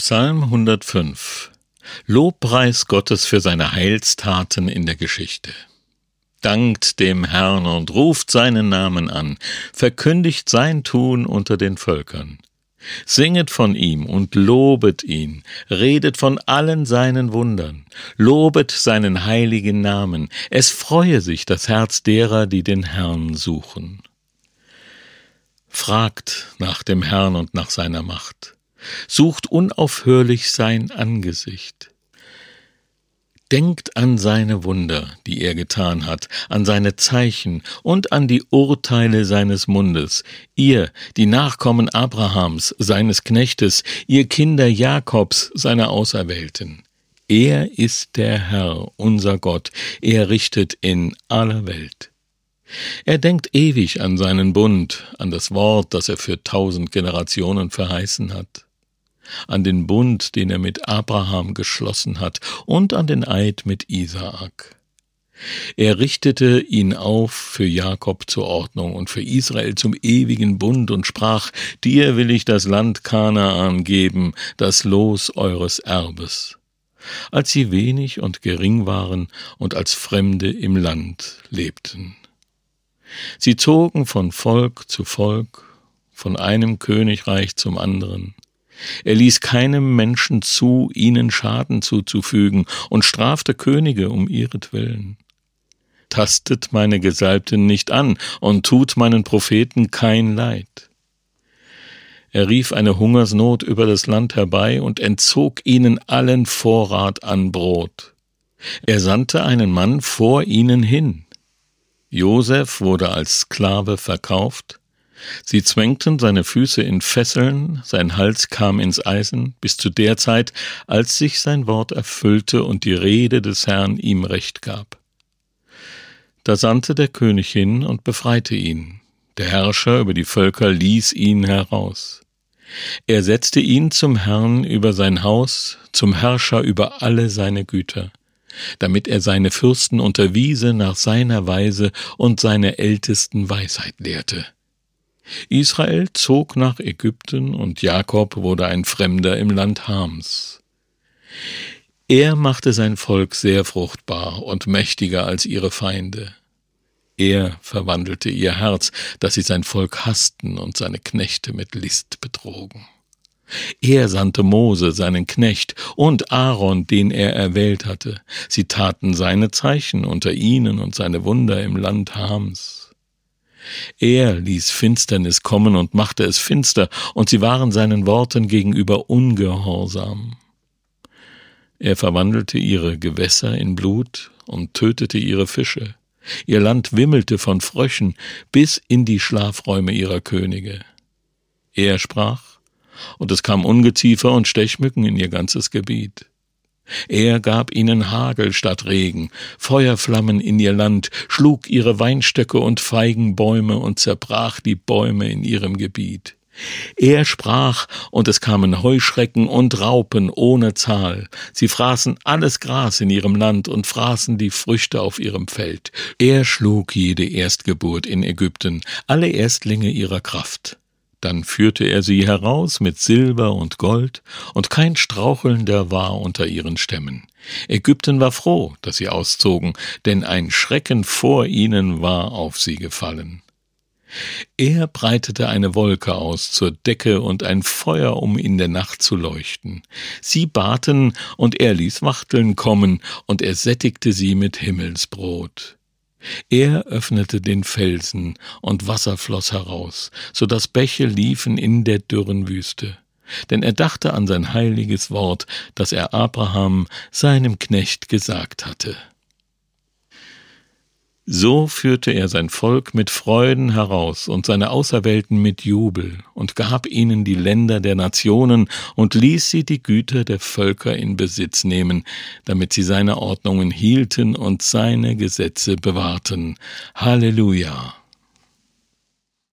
Psalm 105. Lobpreis Gottes für seine Heilstaten in der Geschichte. Dankt dem Herrn und ruft seinen Namen an, verkündigt sein Tun unter den Völkern. Singet von ihm und lobet ihn, redet von allen seinen Wundern, lobet seinen heiligen Namen, es freue sich das Herz derer, die den Herrn suchen. Fragt nach dem Herrn und nach seiner Macht. Sucht unaufhörlich sein Angesicht. Denkt an seine Wunder, die er getan hat, an seine Zeichen und an die Urteile seines Mundes. Ihr, die Nachkommen Abrahams, seines Knechtes, ihr Kinder Jakobs, seiner Auserwählten. Er ist der Herr, unser Gott, er richtet in aller Welt. Er denkt ewig an seinen Bund, an das Wort, das er für 1000 Generationen verheißen hat, an den Bund, den er mit Abraham geschlossen hat, und an den Eid mit Isaak. Er richtete ihn auf für Jakob zur Ordnung und für Israel zum ewigen Bund und sprach: Dir will ich das Land Kanaan geben, das Los eures Erbes. Als sie wenig und gering waren und als Fremde im Land lebten. Sie zogen von Volk zu Volk, von einem Königreich zum anderen. Er ließ keinem Menschen zu, ihnen Schaden zuzufügen, und strafte Könige um ihretwillen. Tastet meine Gesalbten nicht an und tut meinen Propheten kein Leid. Er rief eine Hungersnot über das Land herbei und entzog ihnen allen Vorrat an Brot. Er sandte einen Mann vor ihnen hin. Josef wurde als Sklave verkauft. Sie zwängten seine Füße in Fesseln, sein Hals kam ins Eisen, bis zu der Zeit, als sich sein Wort erfüllte und die Rede des Herrn ihm Recht gab. Da sandte der König hin und befreite ihn. Der Herrscher über die Völker ließ ihn heraus. Er setzte ihn zum Herrn über sein Haus, zum Herrscher über alle seine Güter, damit er seine Fürsten unterwiese nach seiner Weise und seine Ältesten Weisheit lehrte. Israel zog nach Ägypten und Jakob wurde ein Fremder im Land Hams. Er machte sein Volk sehr fruchtbar und mächtiger als ihre Feinde. Er verwandelte ihr Herz, dass sie sein Volk hassten und seine Knechte mit List betrogen. Er sandte Mose, seinen Knecht, und Aaron, den er erwählt hatte. Sie taten seine Zeichen unter ihnen und seine Wunder im Land Hams. Er ließ Finsternis kommen und machte es finster, und sie waren seinen Worten gegenüber ungehorsam. Er verwandelte ihre Gewässer in Blut und tötete ihre Fische. Ihr Land wimmelte von Fröschen bis in die Schlafräume ihrer Könige. Er sprach, und es kam Ungeziefer und Stechmücken in ihr ganzes Gebiet. Er gab ihnen Hagel statt Regen, Feuerflammen in ihr Land, schlug ihre Weinstöcke und Feigenbäume und zerbrach die Bäume in ihrem Gebiet. Er sprach, und es kamen Heuschrecken und Raupen ohne Zahl. Sie fraßen alles Gras in ihrem Land und fraßen die Früchte auf ihrem Feld. Er schlug jede Erstgeburt in Ägypten, alle Erstlinge ihrer Kraft. Dann führte er sie heraus mit Silber und Gold, und kein Strauchelnder war unter ihren Stämmen. Ägypten war froh, dass sie auszogen, denn ein Schrecken vor ihnen war auf sie gefallen. Er breitete eine Wolke aus zur Decke und ein Feuer, um in der Nacht zu leuchten. Sie baten, und er ließ Wachteln kommen, und er sättigte sie mit Himmelsbrot. Er öffnete den Felsen, und Wasser floss heraus, so dass Bäche liefen in der dürren Wüste. Denn er dachte an sein heiliges Wort, das er Abraham, seinem Knecht, gesagt hatte. So führte er sein Volk mit Freuden heraus und seine Auserwählten mit Jubel und gab ihnen die Länder der Nationen und ließ sie die Güter der Völker in Besitz nehmen, damit sie seine Ordnungen hielten und seine Gesetze bewahrten. Halleluja!